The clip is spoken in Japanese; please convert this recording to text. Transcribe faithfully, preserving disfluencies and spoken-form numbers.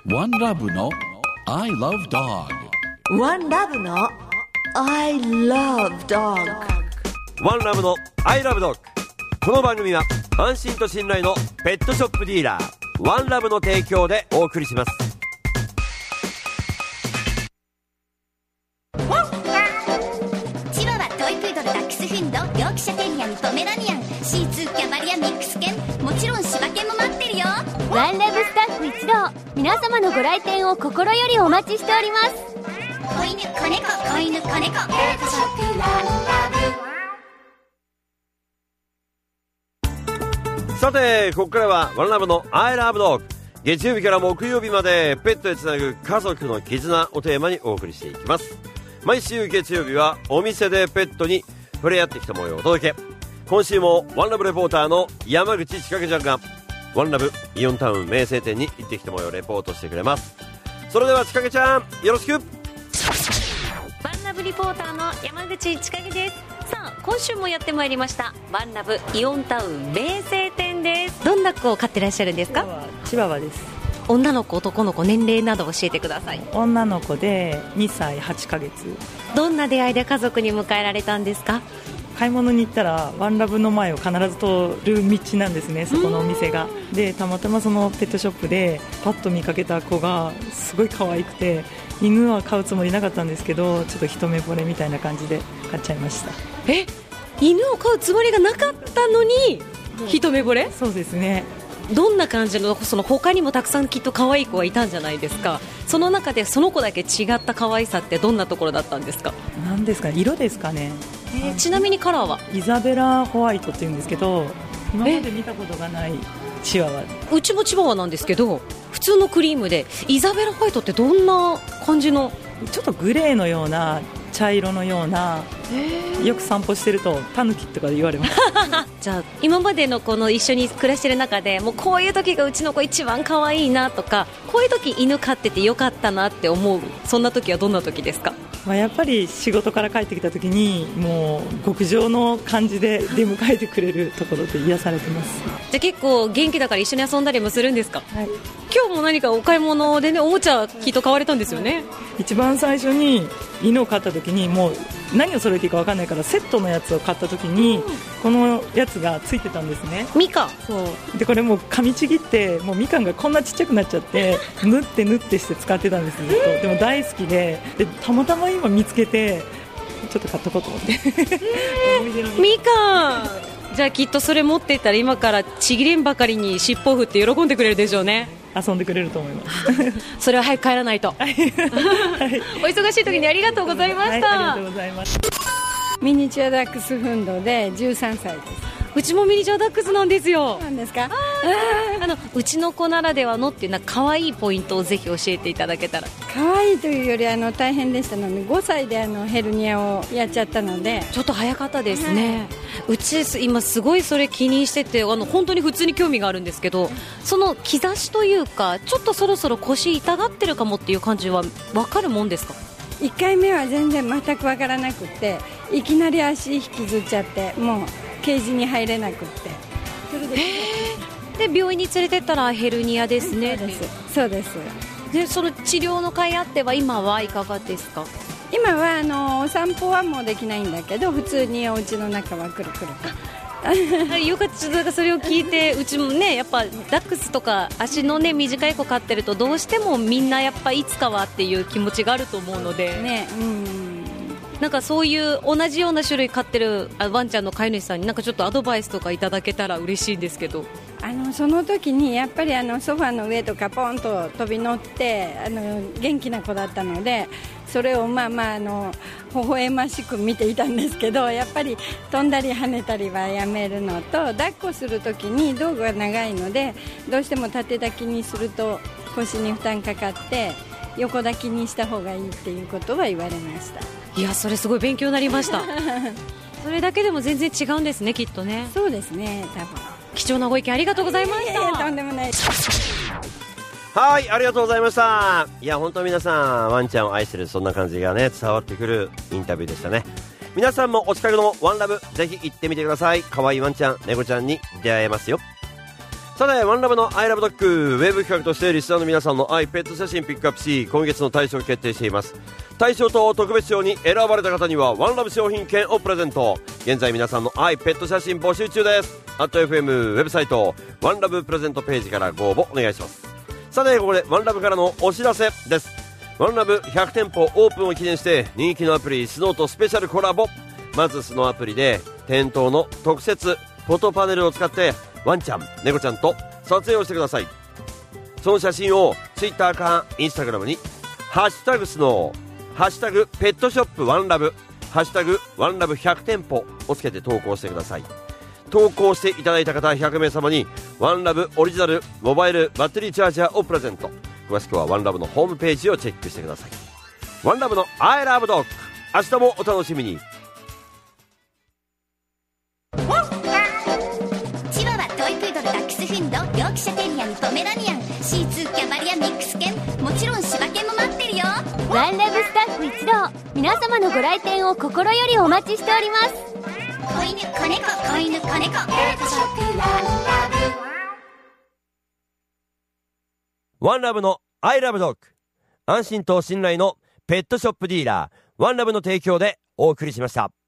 ワンラブの I love dog。 ワンラブの I love dog。 ワンラブの I love dog。 この番組は安心と信頼のペットショップディーラーワンラブの提供でお送りします。 チワワ、トイプードル、ダックスフンド、ヨークシャテリアン、ポメラニアン、シーツー、キャバリア、ミックス犬、もちろん柴犬も待ってるよ。 ワンラブスタッフ一同、皆様のご来店を心よりお待ちしております。 子犬、子猫、子犬、子猫、ペットショップワンラブ。 さてここからはワンラブの I love dog。 月曜日から木曜日までペットへつなぐ家族の絆をテーマにお送りしていきます。毎週月曜日はお店でペットに触れ合ってきた模様をお届け。今週もワンラブレポーターの山口千景ちゃんがワンラブイオンタウン名声店に行ってきた模様をレポートしてくれます。それでは千景ちゃん、よろしく。 ワンラブリポーターの山口千景です。さあ今週もやってまいりましたワンラブイオンタウン名声店です。どんな子を飼ってらっしゃるんですか？ チワワです。 女の子、男の子、年齢など教えてください。 女の子でにさいはちかげつ。 どんな出会いで家族に迎えられたんですか？ 買い物に行ったらワンラブの前を必ず通る道なんですね、そこのお店が。でたまたまそのペットショップでパッと見かけた子がすごい可愛くて、犬は飼うつもりなかったんですけど、ちょっと一目惚れみたいな感じで買っちゃいました。 え、犬を飼うつもりがなかったのに一目惚れ？ そうですね。 どんな感じの、その他にもたくさんきっと可愛い子はいたんじゃないですか。その中でその子だけ違った可愛さってどんなところだったんですか？ なんですか、色ですかね。 えー、ちなみにカラーはイザベラホワイトっていうんですけど、今まで見たことがないチワワ。 うちもチワワなんですけど、普通のクリームでイザベラホワイトってどんな感じの？ ちょっとグレーのような茶色のような、よく散歩してるとタヌキとか言われますじゃあ今までのこの一緒に暮らしてる中でもうこういう時がうちの子一番可愛いなとか、こういう時犬飼っててよかったなって思う、そんな時はどんな時ですか？ まあやっぱり仕事から帰ってきた時にもう極上の感じで出迎えてくれるところで癒されてます。 じゃあ結構元気だから一緒に遊んだりもするんですか？ はい、 今日も何かお買い物でね、おもちゃきっと買われたんですよね。はい、 一番最初に犬を飼った時にもう何を揃えていいか分かんないからセットのやつを買った時に、うん、このやつがついてたんですね。 みかん。 そうでこれもう噛みちぎってもうみかんがこんなちっちゃくなっちゃって縫って縫ってして使ってたんですずっと。でも大好き で, でたまたま今見つけてちょっと買っとこうと思ってみかん。じゃあきっとそれ持っていったら今からちぎれんばかりに尻尾を振って喜んでくれるでしょうね。 遊んでくれると思いますそれは早く帰らないと、はい、お忙しい時にありがとうございました。 はい、ありがとうございます。 ミニチュアダックスフンドでじゅうさんさいです。 うちもミニチュアダックスなんですよ。 なんですか？ あのうちの子ならではのっていうのは可愛いポイントをぜひ教えていただけたら。 可愛いというよりあの大変でしたので、ごさいであのヘルニアをやっちゃったのでちょっと早かったですね。はい、うち今すごいそれ気にしてて、あの本当に普通に興味があるんですけど、その兆しというかちょっとそろそろ腰痛がってるかもっていう感じは分かるもんですか？ いっかいめは全然全く分からなくて、いきなり足引きずっちゃってもうケージに入れなくって、それでで病院に連れてったらヘルニアですね。 そうです、そうです。 でその治療の甲斐あっては今はいかがですか？ 今はあのお散歩はもうできないんだけど、普通にお家の中はくるくるよかった。なんかそれを聞いてうちもね、やっぱダックスとか足のね短い子飼ってるとどうしてもみんなやっぱいつかはっていう気持ちがあると思うので、 ね、うん、 なんかそういう同じような種類飼ってるワンちゃんの飼い主さんになんかちょっとアドバイスとかいただけたら嬉しいんですけど。 あのその時にやっぱりあのソファーの上とかポンと飛び乗ってあの元気な子だったので、それをまあまああの微笑ましく見ていたんですけど、やっぱり飛んだり跳ねたりはやめるのと、抱っこする時に道具が長いのでどうしても縦抱きにすると腰に負担かかって横抱きにした方がいいっていうことは言われました。 いやそれすごい勉強になりましたそれだけでも全然違うんですね、きっとね。 そうですね、多分。 貴重なご意見ありがとうございました。いやいやとんでもない。 はい、ありがとうございました。いや本当皆さんワンちゃんを愛してるそんな感じがね伝わってくるインタビューでしたね。皆さんもお近くのワンラブぜひ行ってみてください。可愛いワンちゃん、猫ちゃんに出会えますよ。ささてワンラブのアイラブドッグウェブ企画としてリスナーの皆さんの愛ペット写真ピックアップし、今月の大賞を決定しています。大賞と特別賞に選ばれた方にはワンラブ商品券をプレゼント。現在皆さんの愛ペット写真募集中です。アット エフエム ウェブサイトワンラブプレゼントページからご応募お願いします。さてここでワンラブからのお知らせです。ワンラブひゃくてんぽオープンを記念して人気のアプリスノーとスペシャルコラボ。まずスノーアプリで店頭の特設フォトパネルを使ってワンちゃん猫ちゃんと撮影をしてください。その写真をツイッターかインスタグラムにハッシュタグスノー、ハッシュタグペットショップワンラブ、ハッシュタグワンラブひゃくてんぽをつけて投稿してください。投稿していただいた方ひゃくめい様にワンラブオリジナルモバイルバッテリーチャージャーをプレゼント。詳しくはワンラブのホームページをチェックしてください。ワンラブの I love dog、 明日もお楽しみに。 チワワ、トイプードル、ダックスフンド、ヨークシャテリアにポメラニアン、シーツー、キャバリア、ミックス犬、もちろん柴犬も待ってるよ。 ワンラブスタッフ一同、皆様のご来店を心よりお待ちしております。 子犬、子猫、子犬、子猫、ペットショップワンラブ。 ワンラブの I love dog、 安心と信頼のペットショップディーラーワンラブの提供でお送りしました。